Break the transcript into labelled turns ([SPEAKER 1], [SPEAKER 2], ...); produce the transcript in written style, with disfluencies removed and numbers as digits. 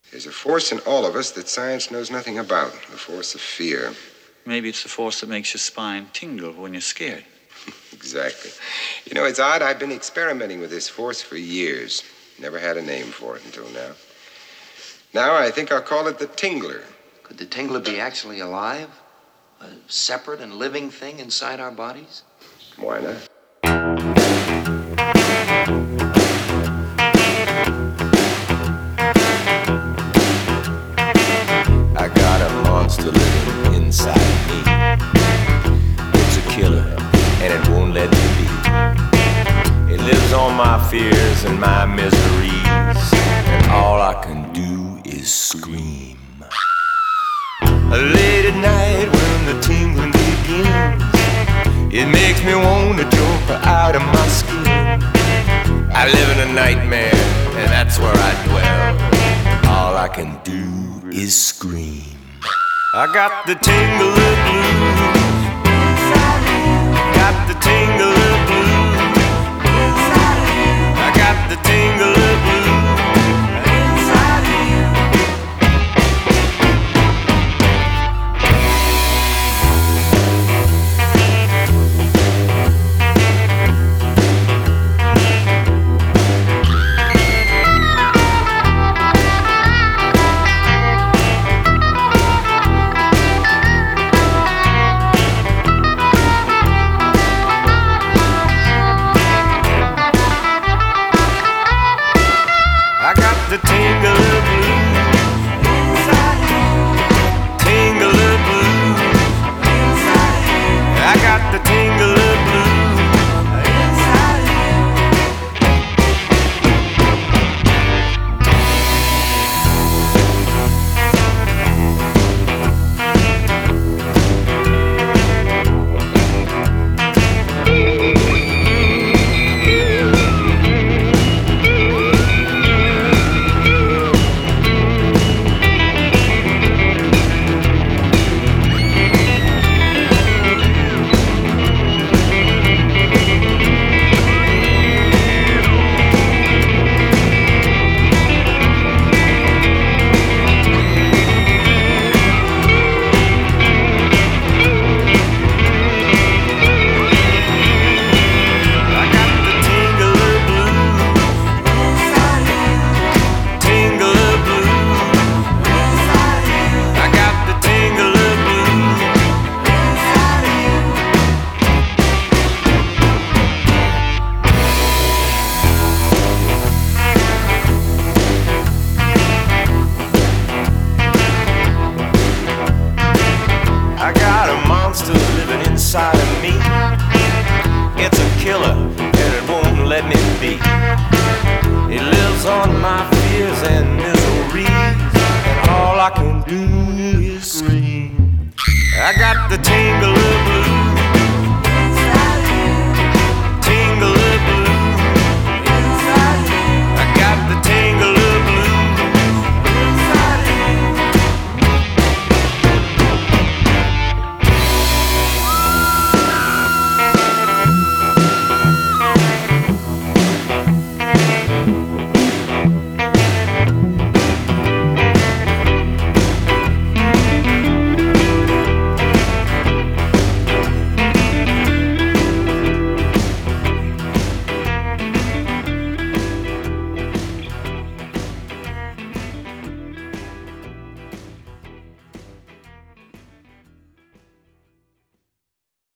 [SPEAKER 1] There's a force in all of us that science knows nothing about, the force of fear.
[SPEAKER 2] Maybe it's the force that makes your spine tingle when you're scared.
[SPEAKER 1] Exactly. You know, it's odd. I've been experimenting with this force for years. Never had a name for it until now. Now I think I'll call it the Tingler.
[SPEAKER 3] Could the Tingler be actually alive? A separate and living thing inside our bodies?
[SPEAKER 1] Why not?
[SPEAKER 4] I got a monster living inside me. It's a killer, and it won't let me be. It lives on my fears and my miseries, and all I can do is scream. Late at night when the tingling begins, it makes me want to jump out of my skin. I live in a nightmare, and that's where I dwell. All I can do is scream. I got the tingle of blues. Got the tingle of blues. I got the tingle of blues. The tingle of blues, tingle of blues. I got the tingle of blues. I got the tingle